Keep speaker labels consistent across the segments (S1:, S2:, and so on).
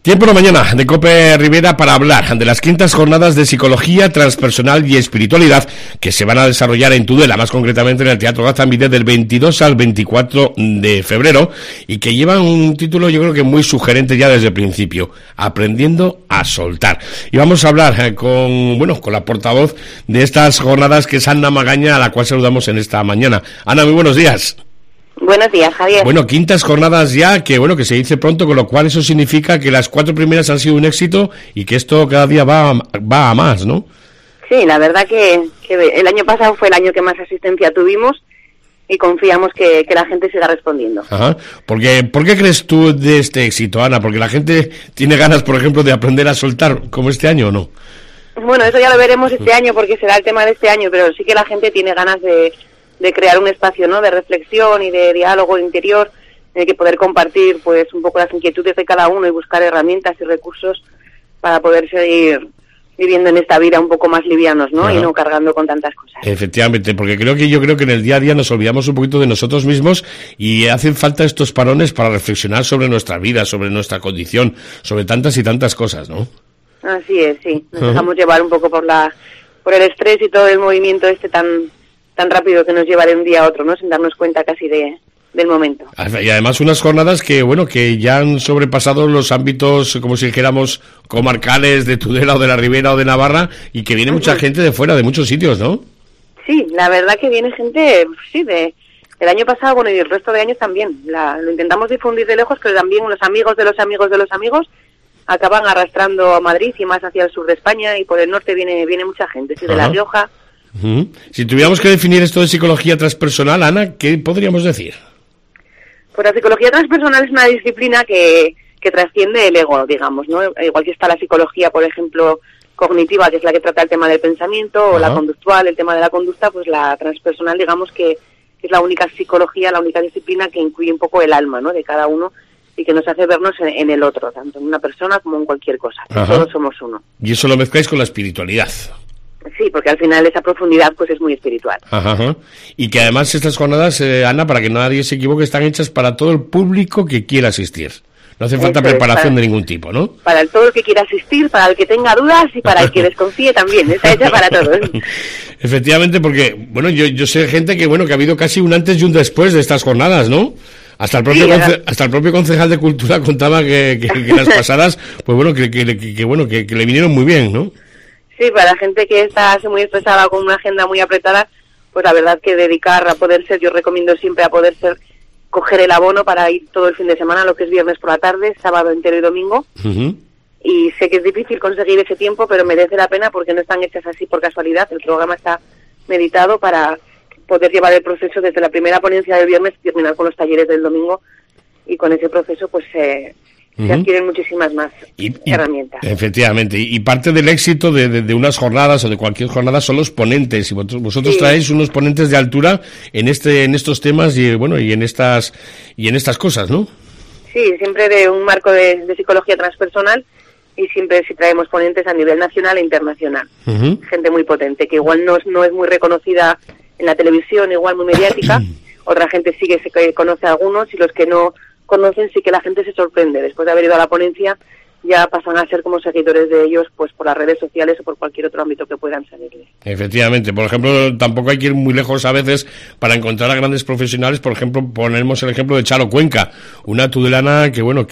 S1: Tiempo en la mañana de COPE Rivera para hablar de las quintas jornadas de psicología transpersonal y espiritualidad que se van a desarrollar en Tudela, más concretamente en el Teatro Gazambide del 22 al 24 de febrero y que llevan un título yo creo que muy sugerente ya desde el principio, Aprendiendo a soltar. Y vamos a hablar con la portavoz de estas jornadas, que es Ana Magaña, a la cual saludamos en esta mañana. Ana, muy buenos días.
S2: Buenos días, Javier.
S1: Bueno, quintas jornadas ya, que se dice pronto, con lo cual eso significa que las 4 primeras han sido un éxito y que esto cada día va a más, ¿no?
S2: Sí, la verdad que el año pasado fue el año que más asistencia tuvimos y confiamos que la gente siga respondiendo.
S1: Ajá. ¿Por qué crees tú de este éxito, Ana? ¿Porque la gente tiene ganas, por ejemplo, de aprender a soltar como este año o no?
S2: Bueno, eso ya lo veremos este año porque será el tema de este año, pero sí que la gente tiene ganas de crear un espacio, ¿no?, de reflexión y de diálogo interior, en el que poder compartir pues un poco las inquietudes de cada uno y buscar herramientas y recursos para poder seguir viviendo en esta vida un poco más livianos, ¿no? Ajá. Y no cargando con tantas cosas.
S1: Efectivamente, porque yo creo que en el día a día nos olvidamos un poquito de nosotros mismos y hacen falta estos parones para reflexionar sobre nuestra vida, sobre nuestra condición, sobre tantas y tantas cosas, ¿no?
S2: Así es, sí. Nos dejamos llevar un poco por el estrés y todo el movimiento tan rápido que nos lleva de un día a otro, ¿no? Sin darnos cuenta casi del momento. Y
S1: además unas jornadas que ya han sobrepasado los ámbitos, como si dijéramos, comarcales de Tudela o de la Ribera o de Navarra, y que viene mucha gente de fuera, de muchos sitios, ¿no?
S2: Sí, la verdad que viene gente, sí, del año pasado, y el resto de años también. Lo intentamos difundir de lejos, pero también los amigos de los amigos de los amigos acaban arrastrando a Madrid y más hacia el sur de España, y por el norte viene mucha gente, sí, de La Rioja.
S1: Si tuviéramos que definir esto de psicología transpersonal, Ana, ¿qué podríamos decir?
S2: Pues la psicología transpersonal es una disciplina que trasciende el ego, digamos, ¿no? Igual que está la psicología, por ejemplo, cognitiva, que es la que trata el tema del pensamiento, o la conductual, el tema de la conducta, pues la transpersonal, digamos que es la única psicología, la única disciplina que incluye un poco el alma, ¿no?, de cada uno, y que nos hace vernos en el otro, tanto en una persona como en cualquier cosa. Todos somos uno.
S1: Y eso lo mezcláis con la espiritualidad.
S2: Sí, porque al final esa profundidad pues es muy espiritual.
S1: Ajá. Y que además estas jornadas, Ana, para que nadie se equivoque, están hechas para todo el público que quiera asistir. No hace falta preparación de ningún tipo, ¿no?
S2: Para todo el que quiera asistir, para el que tenga dudas y para el que desconfíe también. Está hecha para todos.
S1: Efectivamente, porque, yo sé gente que ha habido casi un antes y un después de estas jornadas, ¿no? Hasta el propio concejal de Cultura contaba que las pasadas, que le vinieron muy bien, ¿no?
S2: Sí, para la gente que está muy estresada con una agenda muy apretada, pues la verdad que dedicar a poder ser, yo recomiendo siempre a poder ser, coger el abono para ir todo el fin de semana, lo que es viernes por la tarde, sábado entero y domingo. Y sé que es difícil conseguir ese tiempo, pero merece la pena porque no están hechas así por casualidad. El programa está meditado para poder llevar el proceso desde la primera ponencia del viernes y terminar con los talleres del domingo, y con ese proceso pues se adquieren muchísimas más herramientas. Efectivamente,
S1: y parte del éxito de unas jornadas o de cualquier jornada son los ponentes, y vosotros traéis unos ponentes de altura en estos temas y en estas cosas, ¿no?
S2: Sí, siempre de un marco de psicología transpersonal, y siempre sí traemos ponentes a nivel nacional e internacional. Gente muy potente, que igual no es muy reconocida en la televisión, igual muy mediática. Otra gente sí que se conoce a algunos, y los que no conocen sí que la gente se sorprende. Después de haber ido a la ponencia ya pasan a ser como seguidores de ellos, pues por las redes sociales o por cualquier otro ámbito que puedan seguirles.
S1: Efectivamente, por ejemplo, tampoco hay que ir muy lejos a veces para encontrar a grandes profesionales. Por ejemplo, ponemos el ejemplo de Charo Cuenca, una tudelana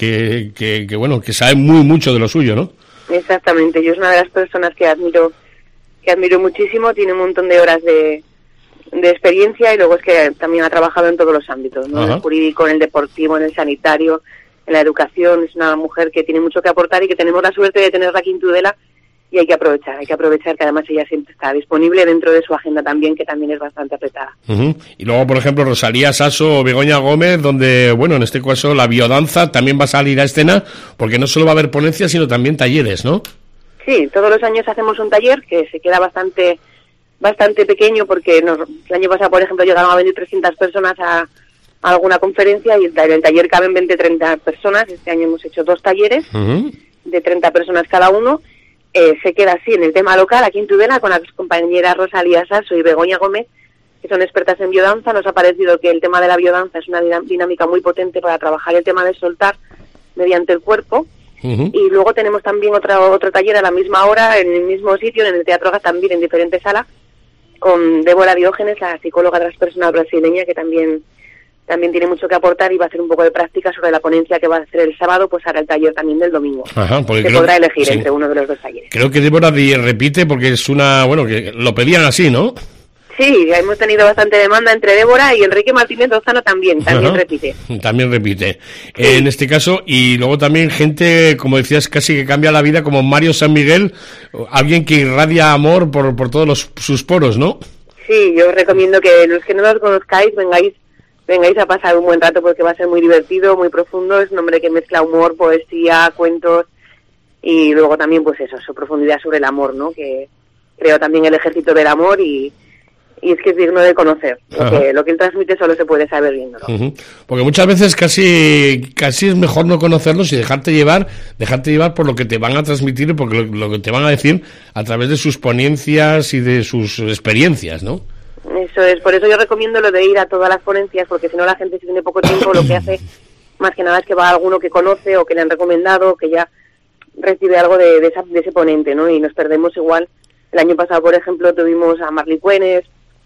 S1: que sabe mucho de lo suyo, ¿no?
S2: Exactamente, yo es una de las personas que admiro muchísimo. Tiene un montón de horas de experiencia, y luego es que también ha trabajado en todos los ámbitos, ¿no? En el jurídico, en el deportivo, en el sanitario, en la educación. Es una mujer que tiene mucho que aportar y que tenemos la suerte de tenerla aquí en Tudela, y hay que aprovechar que además ella siempre está disponible dentro de su agenda también, que también es bastante apretada.
S1: Y luego, por ejemplo, Rosalía Sasso o Begoña Gómez, donde, en este caso la biodanza también va a salir a escena, porque no solo va a haber ponencias, sino también talleres, ¿no?
S2: Sí, todos los años hacemos un taller que se queda bastante pequeño, porque el año pasado, por ejemplo, llegaron a venir 300 personas a alguna conferencia, y en el taller caben 20-30 personas. Este año hemos hecho 2 talleres de 30 personas cada uno. Se queda así en el tema local, aquí en Tudela, con las compañeras Rosalía Sasso y Begoña Gómez, que son expertas en biodanza. Nos ha parecido que el tema de la biodanza es una dinámica muy potente para trabajar el tema de soltar mediante el cuerpo, Y luego tenemos también otro taller a la misma hora, en el mismo sitio, en el Teatro Gaztambide, en diferentes salas, con Débora Diógenes, la psicóloga transpersonal brasileña, que también tiene mucho que aportar y va a hacer un poco de práctica sobre la ponencia que va a hacer el sábado, pues hará el taller también del domingo.
S1: Ajá, porque
S2: se podrá elegir entre uno de los dos talleres.
S1: Creo que Débora repite porque es que lo pedían así, ¿no?
S2: Sí, hemos tenido bastante demanda entre Débora y Enrique Martínez Lozano también repite.
S1: También repite. Sí. En este caso, y luego también gente, como decías, casi que cambia la vida, como Mario San Miguel, alguien que irradia amor por todos sus poros, ¿no?
S2: Sí, yo os recomiendo que los que no los conozcáis vengáis a pasar un buen rato porque va a ser muy divertido, muy profundo. Es un hombre que mezcla humor, poesía, cuentos y luego también pues eso, su profundidad sobre el amor, ¿no? Que creo también el ejército del amor y es que es digno de conocer. Lo que él transmite solo se puede saber viéndolo.
S1: Porque muchas veces casi es mejor no conocerlos y dejarte llevar por lo que te van a transmitir y por lo que te van a decir a través de sus ponencias y de sus experiencias, ¿no?
S2: Eso es, por eso yo recomiendo lo de ir a todas las ponencias, porque si no la gente, si tiene poco tiempo, lo que hace más que nada es que va a alguno que conoce o que le han recomendado o que ya recibe algo de ese ponente, ¿no? Y nos perdemos igual. El año pasado, por ejemplo, tuvimos a Marley Cuenes,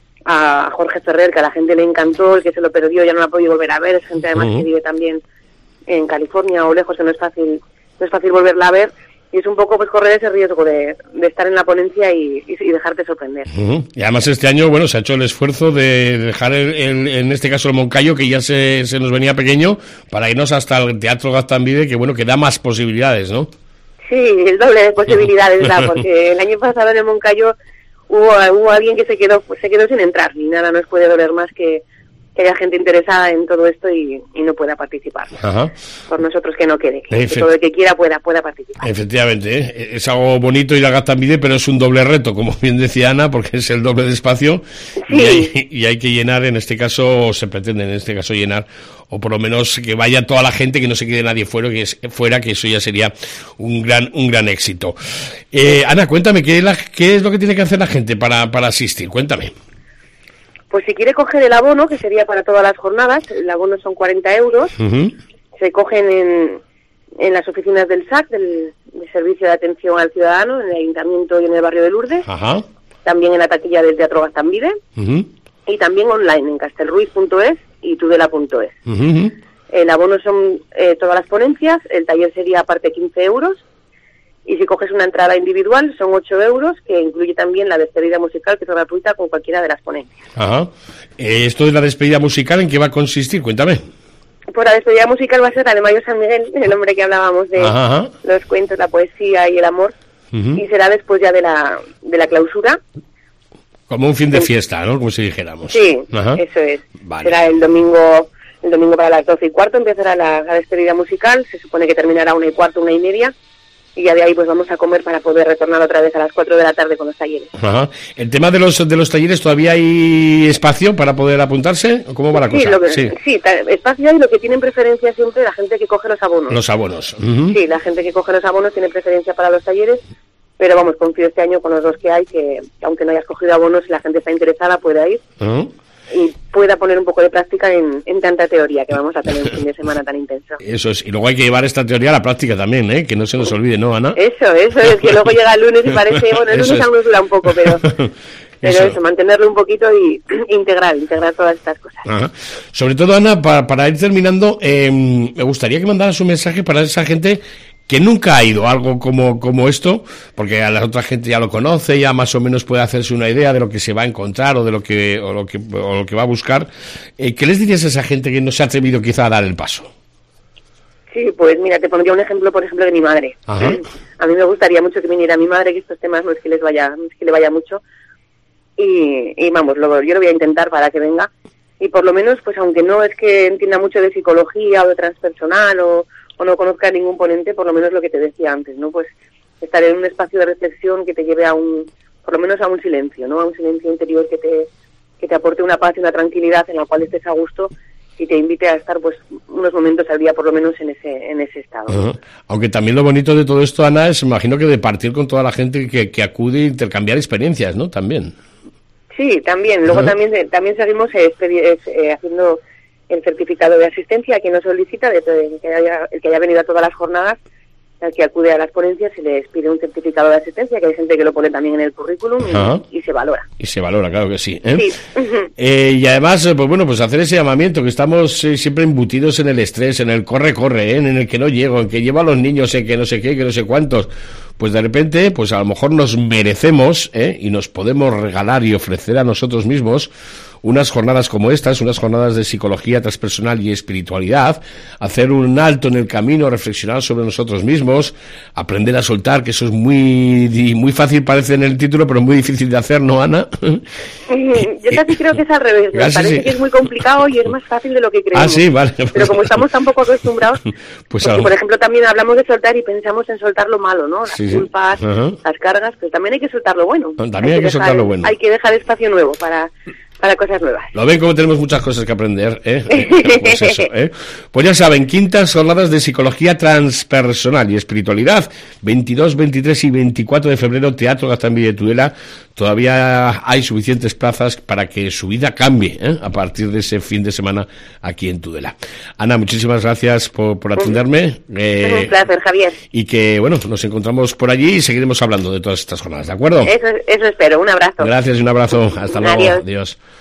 S2: a Jorge Ferrer, que a la gente le encantó, el que se lo perdió ya no la ha podido volver a ver, es gente además que vive también en California o lejos, que no es fácil volverla a ver, y es un poco pues correr ese riesgo de estar en la ponencia y dejarte sorprender.
S1: Y además este año, se ha hecho el esfuerzo de dejar en este caso el Moncayo, que ya se nos venía pequeño, para irnos hasta el Teatro Gaztambide, que da más posibilidades, ¿no?
S2: Sí, el doble de posibilidades da, porque el año pasado en el Moncayo hubo alguien que se quedó sin entrar, y nada nos puede doler más que haya gente interesada en todo esto y no pueda participar.
S1: Ajá.
S2: Por nosotros que no quede, que todo el que quiera pueda participar.
S1: Efectivamente, es algo bonito ir a Gaztambide, pero es un doble reto, como bien decía Ana, porque es el doble de espacio. Sí. y hay que llenar, en este caso, se pretende en este caso llenar, o por lo menos que vaya toda la gente, que no se quede nadie fuera, que eso ya sería un gran éxito. Ana, cuéntame, ¿qué es lo que tiene que hacer la gente para asistir? Cuéntame.
S2: Pues si quiere coger el abono, que sería para todas las jornadas, el abono son 40 euros, se cogen en las oficinas del SAC, del Servicio de Atención al Ciudadano, en el Ayuntamiento y en el barrio de Lourdes, también en la taquilla del Teatro Gaztambide, y también online en castelruiz.es y tudela.es. El abono son todas las ponencias, el taller sería aparte 15 euros, y si coges una entrada individual son 8 euros, que incluye también la despedida musical, que es gratuita con cualquiera de las ponencias.
S1: Esto de la despedida musical, ¿en qué va a consistir? Cuéntame.
S2: Pues la despedida musical va a ser la de Mario San Miguel, el hombre que hablábamos de los cuentos, la poesía y el amor, y será después ya de la clausura.
S1: Como un fin de fiesta, ¿no? Como si dijéramos.
S2: Sí, eso es. Vale. Será el domingo para las 12:15 empezará la despedida musical, se supone que terminará 1:15, 1:30, y ya de ahí pues vamos a comer para poder retornar otra vez a las 4 de la tarde con los talleres.
S1: El tema de los talleres, ¿todavía hay espacio para poder apuntarse? ¿Cómo va la cosa?
S2: Sí, espacio hay, lo que tienen preferencia siempre la gente que coge los abonos.
S1: Los abonos.
S2: Sí, la gente que coge los abonos tiene preferencia para los talleres, pero vamos, confío este año con los dos que hay, que aunque no hayas cogido abonos, si la gente está interesada puede ir. Y pueda poner un poco de práctica en tanta teoría que vamos a tener un fin de semana tan intenso.
S1: Eso es, y luego hay que llevar esta teoría a la práctica también, que no se nos olvide, ¿no, Ana?
S2: Eso es, que luego llega el lunes y parece, el lunes aún nos dura un poco, pero eso, mantenerlo un poquito y integrar todas estas cosas.
S1: Sobre todo, Ana, para ir terminando, me gustaría que mandaras un mensaje para esa gente que nunca ha ido a algo como esto, porque a la otra gente ya lo conoce, ya más o menos puede hacerse una idea de lo que se va a encontrar o de lo que va a buscar. ¿Qué les dirías a esa gente que no se ha atrevido quizá a dar el paso?
S2: Sí, pues mira, te pondría un ejemplo, por ejemplo, de mi madre. A mí me gustaría mucho que viniera mi madre, que estos temas no es que le vaya mucho, y vamos, yo lo voy a intentar para que venga, y por lo menos, pues aunque no es que entienda mucho de psicología o de transpersonal o no conozca a ningún ponente, por lo menos lo que te decía antes, ¿no? Pues estar en un espacio de reflexión que te lleve por lo menos a un silencio, ¿no? A un silencio interior que te aporte una paz y una tranquilidad en la cual estés a gusto y te invite a estar pues unos momentos al día por lo menos en ese estado.
S1: Aunque también lo bonito de todo esto, Ana, es, imagino, que de partir con toda la gente que acude e intercambiar experiencias, ¿no? También.
S2: Sí, también. Luego también seguimos haciendo el certificado de asistencia a quien nos solicita, el que haya venido a todas las jornadas, al que acude a las ponencias se les pide un certificado de asistencia, que hay gente que lo pone también en el currículum y se valora.
S1: Y se valora, claro que sí.
S2: Sí.
S1: Y además, pues bueno, pues hacer ese llamamiento, que estamos siempre embutidos en el estrés, en el corre, en el que no llego, en que llevo a los niños, en que no sé qué, que no sé cuántos. Pues de repente, pues a lo mejor nos merecemos, y nos podemos regalar y ofrecer a nosotros mismos unas jornadas como estas, unas jornadas de psicología transpersonal y espiritualidad, hacer un alto en el camino, reflexionar sobre nosotros mismos, aprender a soltar, que eso es muy fácil, parece en el título, pero muy difícil de hacer, ¿no, Ana?
S2: Yo casi creo que es al revés, me parece que es muy complicado y es más fácil de lo que creemos.
S1: Ah, sí, vale.
S2: Pero como estamos tan poco acostumbrados, pues por ejemplo también hablamos de soltar y pensamos en soltar lo malo, ¿no? Las culpas, las cargas, pero también hay que soltar lo bueno.
S1: También hay que soltar lo bueno.
S2: Hay que dejar espacio nuevo para cosas nuevas.
S1: Lo ven como tenemos muchas cosas que aprender, Pues eso, Pues ya saben, quintas jornadas de psicología transpersonal y espiritualidad, 22, 23 y 24 de febrero, Teatro Gaztambide de Tudela. Todavía hay suficientes plazas para que su vida cambie, a partir de ese fin de semana aquí en Tudela. Ana, muchísimas gracias por atenderme.
S2: Es un placer, Javier.
S1: Y que, bueno, nos encontramos por allí y seguiremos hablando de todas estas jornadas, ¿de acuerdo?
S2: Eso espero. Un abrazo.
S1: Gracias y un abrazo. Hasta luego.
S2: Adiós.
S1: Adiós.